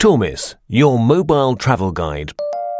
Tormis, your mobile travel guide.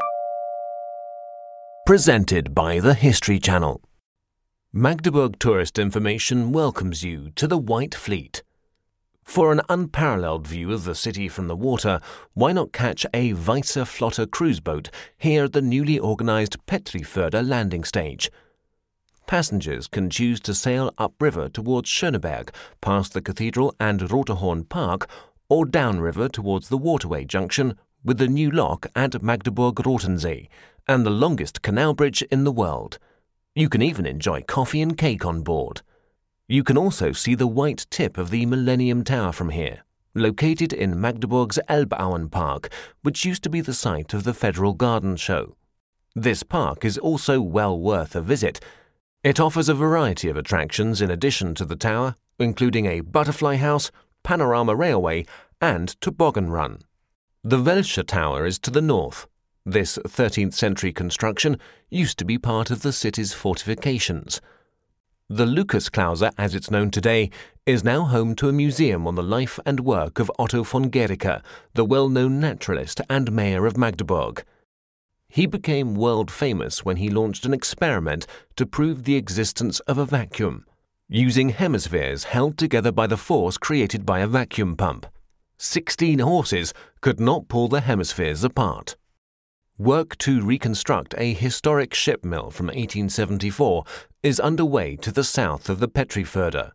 Presented by the History Channel. Magdeburg Tourist Information welcomes you to the White Fleet. For an unparalleled view of the city from the water, why not catch a Weisse Flotte cruise boat here at the newly organised Petriförder landing stage? Passengers can choose to sail upriver towards Schöneberg, past the cathedral and Roterhorn Park, or downriver towards the waterway junction with the new lock at Magdeburg-Rotensee and the longest canal bridge in the world. You can even enjoy coffee and cake on board. You can also see the white tip of the Millennium Tower from here, located in Magdeburg's Elbauen Park, which used to be the site of the Federal Garden Show. This park is also well worth a visit. It offers a variety of attractions in addition to the tower, including a butterfly house, panorama railway, and toboggan run. The Welsche Tower is to the north. This 13th century construction used to be part of the city's fortifications. The Lukasklause, as it's known today, is now home to a museum on the life and work of Otto von Guericke, the well-known naturalist and mayor of Magdeburg. He became world famous when he launched an experiment to prove the existence of a vacuum, using hemispheres held together by the force created by a vacuum pump. 16 horses could not pull the hemispheres apart. Work to reconstruct a historic ship mill from 1874 is underway to the south of the Petriförder.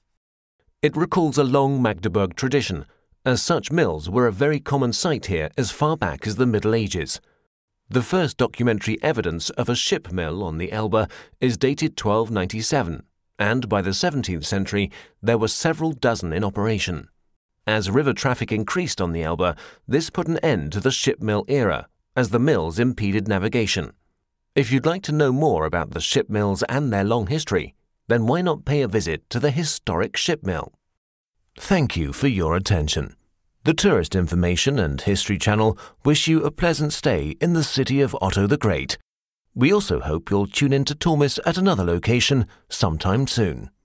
It recalls a long Magdeburg tradition, as such mills were a very common sight here as far back as the Middle Ages. The first documentary evidence of a ship mill on the Elbe is dated 1297, and by the 17th century there were several dozen in operation. As river traffic increased on the Elbe, this put an end to the ship mill era, as the mills impeded navigation. If you'd like to know more about the ship mills and their long history, then why not pay a visit to the historic ship mill? Thank you for your attention. The Tourist Information and History Channel wish you a pleasant stay in the city of Otto the Great. We also hope you'll tune in to Tormis at another location sometime soon.